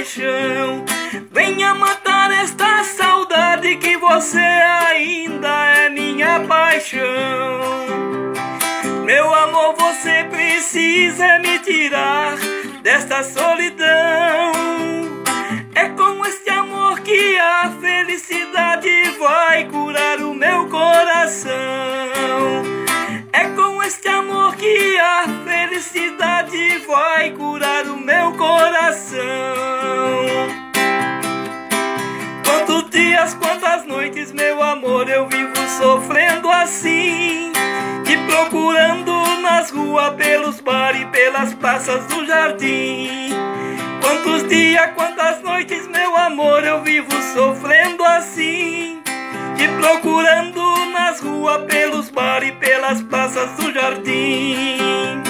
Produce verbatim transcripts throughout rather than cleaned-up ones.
paixão. Venha matar esta saudade, que você ainda é minha paixão. Meu amor, você precisa me tirar desta solidão. É com este amor que a felicidade vai curar o meu coração. É com este amor que a felicidade vai curar o meu coração. Quantos dias, quantas noites, meu amor, eu vivo sofrendo assim, te procurando nas ruas, pelos bares e pelas praças do jardim. Quantos dias, quantas noites, meu amor, eu vivo sofrendo assim, te procurando nas ruas, pelos bares e pelas praças do jardim.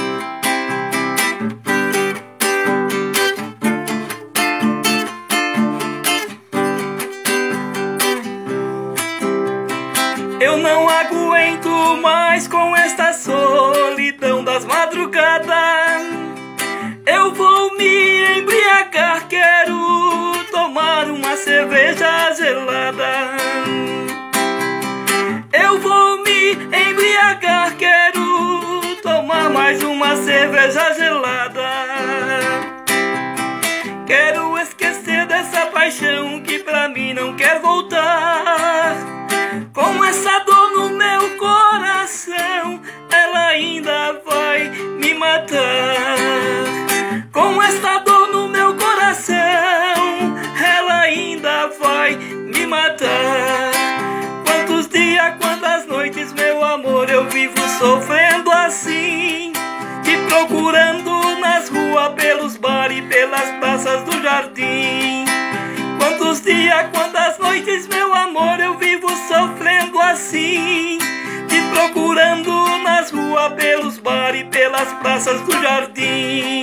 Eu não aguento mais com esta solidão das madrugadas. Eu vou me embriagar, quero tomar uma cerveja gelada. Eu vou me embriagar, quero tomar mais uma cerveja gelada. Quero esquecer dessa paixão que pra mim não quer voltar. Com essa dor no meu coração, ela ainda vai me matar. Com essa dor no meu coração, ela ainda vai me matar. Quantos dias, quantas noites, meu amor, eu vivo sofrendo assim, te procurando nas ruas, pelos bares e pelas praças do jardim. Quantos dias, quantas noites, meu amor, eu vivo sofrendo assim, te procurando nas ruas, pelos bares e pelas praças do jardim.